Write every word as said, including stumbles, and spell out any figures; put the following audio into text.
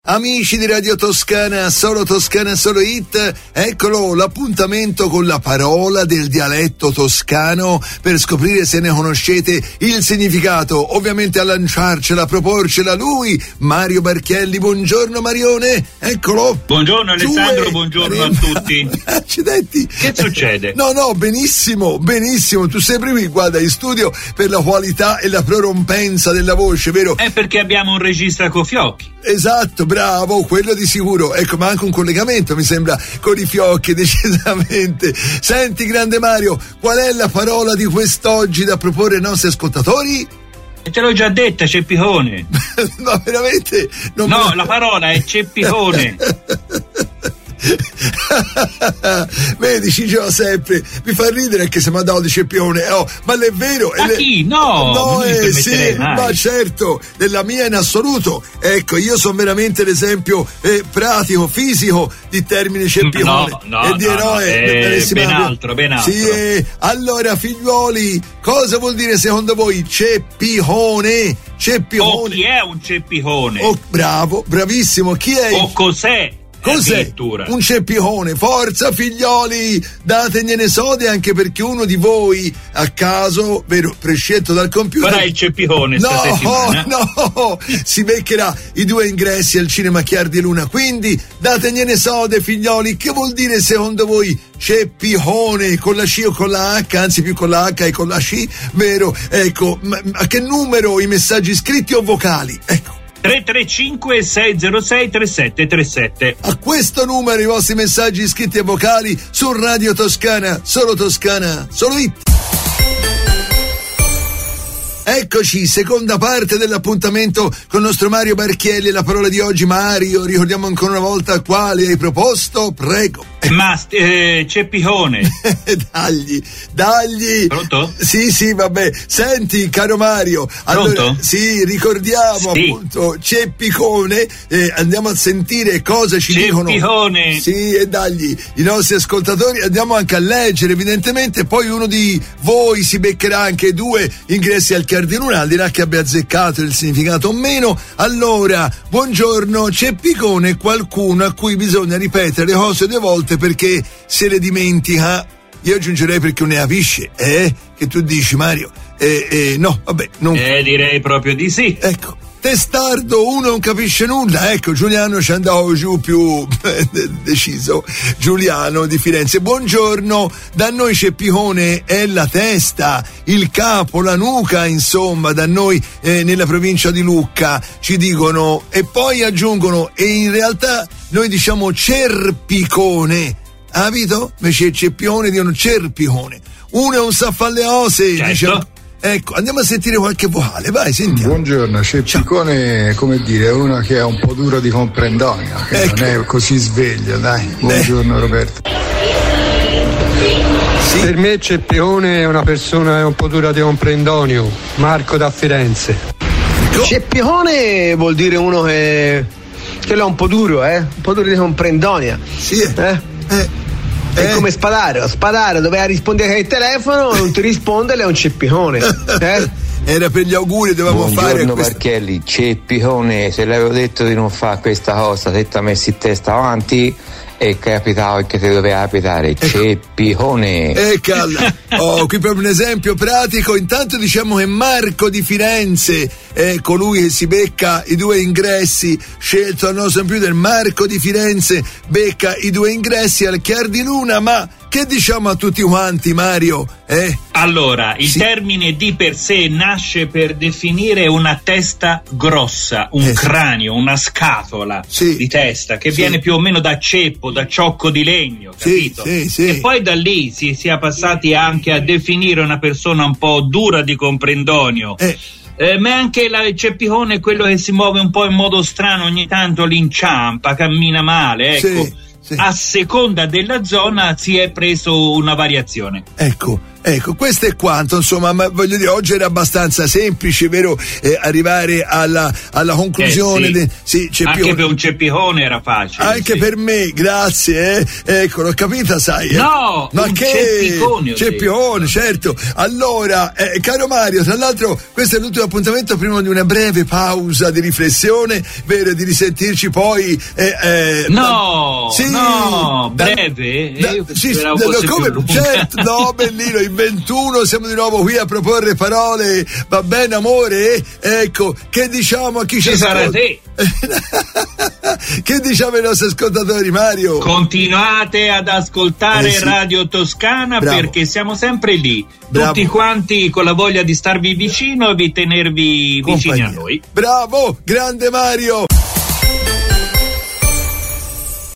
Amici di Radio Toscana, solo Toscana, solo hit, eccolo l'appuntamento con la parola del dialetto toscano per scoprire se ne conoscete il significato. Ovviamente a lanciarcela, a proporcela lui, Mario Barchielli. Buongiorno Marione, eccolo. Buongiorno Alessandro, Due. buongiorno Mario... a tutti. Accidenti. Che succede? No, no, benissimo, benissimo. Tu sei qui, guarda, in studio per la qualità e la prorompenza della voce, vero? È perché abbiamo un regista con fiocchi. Esatto, bravo, quello di sicuro. Ecco, ma anche un collegamento mi sembra con i fiocchi, decisamente. Senti, grande Mario, qual è la parola di quest'oggi da proporre ai nostri ascoltatori? Te l'ho già detta, ceppicone. No, veramente? Non no, me... la parola è ceppicone. Vedi, ci diceva sempre, mi fa ridere anche se mi ha dato di ceppione, oh, ma è vero. Ma le... chi? No, no, eh, sì, mai. Ma certo, nella mia in assoluto. Ecco, io sono veramente l'esempio eh, pratico, fisico di termine ceppicone. No, no, e di no, eroe. no, eh, ben proprio... altro, ben altro. Sì, eh, allora figliuoli, cosa vuol dire secondo voi ceppicone? Ceppicone. O chi è un ceppicone? Oh, bravo, bravissimo, chi è? O cos'è? Cos'è un ceppicone? Forza figlioli, dategliene sode, anche perché uno di voi a caso, vero, prescelto dal computer, farà il ceppicone no, sta settimana. No, si beccherà i due ingressi al Cinema Chiar di Luna. Quindi dategliene sode figlioli. Che vuol dire secondo voi ceppicone? Con la C o con la H? Anzi più con la H e con la C, vero? Ecco, ma a che numero i messaggi scritti o vocali? Ecco, tre tre cinque sei zero sei tre sette tre sette. A questo numero i vostri messaggi scritti e vocali su Radio Toscana, solo Toscana, solo hit. Eccoci, seconda parte dell'appuntamento con il nostro Mario Barchielli. La parola di oggi, Mario, ricordiamo ancora una volta quale hai proposto, prego. Ma eh, ceppicone. dagli, dagli. Pronto? Sì, sì, vabbè. Senti, caro Mario. Allora, Pronto? sì, ricordiamo sì. appunto ceppicone. Eh, andiamo a sentire cosa ci ceppicone. dicono. Ceppicone. Sì, e dagli i nostri ascoltatori. Andiamo anche a leggere, evidentemente. Poi uno di voi si beccherà anche due ingressi al Chiar di Luna, al di là che abbia azzeccato il significato o meno. Allora, buongiorno, ceppicone è qualcuno a cui bisogna ripetere le cose due volte perché se le dimentica. Io aggiungerei perché non ne capisce, eh? Che tu dici, Mario? Eh, eh, no, vabbè, non... Eh, direi proprio di sì. Ecco, testardo, uno non capisce nulla. Ecco, Giuliano ci andava giù più deciso. Giuliano di Firenze. Buongiorno, da noi ceppicone è la testa, il capo, la nuca, insomma, da noi eh, nella provincia di Lucca ci dicono, e poi aggiungono, e in realtà noi diciamo cerpicone, ha capito? Invece il ceppione dicono cerpicone. Uno è un saffalleose, certo. diciamo. Ecco, andiamo a sentire qualche vocale, vai, sentiamo. Buongiorno, ceppicone, come dire, è uno che è un po' duro di comprendonio, che ecco. non è così sveglio, dai. Buongiorno eh. Roberto. Sì. Per me ceppicone è una persona un po' dura di comprendonio. Marco da Firenze. Ecco. Ceppicone vuol dire uno che, che è un po' duro, eh? Un po' duro di comprendonia. Sì. Eh? eh. È eh. come Spadaro, Spadaro doveva rispondere al telefono, non ti risponde, lei è un ceppicone. Eh? Era per gli auguri, dovevamo Buongiorno fare Buongiorno questa... Barchielli, ceppicone, se l'avevo detto di non fare questa cosa, se ti ha messo in testa avanti è capitato che ti doveva capitare, ecco. Ceppicone. E calla. Oh, qui proprio un esempio pratico. Intanto diciamo che Marco di Firenze è colui che si becca i due ingressi scelto al nostro computer. Marco di Firenze becca i due ingressi al Chiar di Luna, ma che diciamo a tutti quanti, Mario? Eh? Allora, il sì. termine di per sé nasce per definire una testa grossa, un eh, cranio, una scatola sì. di testa che sì. viene più o meno da ceppo, da ciocco di legno, capito? Sì, sì, sì. E poi da lì si sia passati anche a definire una persona un po' dura di comprendonio. Eh. Eh, ma anche la, il ceppicone è quello che si muove un po' in modo strano, ogni tanto l'inciampa, cammina male, ecco. Sì. Sì. A seconda della zona si è preso una variazione. Ecco, Ecco, questo è quanto, insomma, ma voglio dire, oggi era abbastanza semplice, vero, eh, arrivare alla, alla conclusione. Eh, sì. De, sì, Ceppihone. Anche per un Ceppihone era facile. Anche sì. per me, grazie, eh. Ecco, l'ho capita, sai. No, ma un che Ceppicone, Ceppihone, certo. Allora, eh, caro Mario, tra l'altro questo è l'ultimo appuntamento prima di una breve pausa di riflessione, vero, di risentirci poi. Eh, eh, no, da, sì, no, da, breve. Da, Io sì, speravo da, fosse come, più certo, no, bellino, il ventuno siamo di nuovo qui a proporre parole, va bene amore? Ecco, che diciamo a chi ci, ci sarà ascolta? te. Che diciamo ai nostri ascoltatori, Mario? Continuate ad ascoltare eh sì. Radio Toscana. Bravo. Perché siamo sempre lì, Bravo. tutti quanti con la voglia di starvi vicino e di tenervi Compagnia. vicini a noi. Bravo, grande Mario.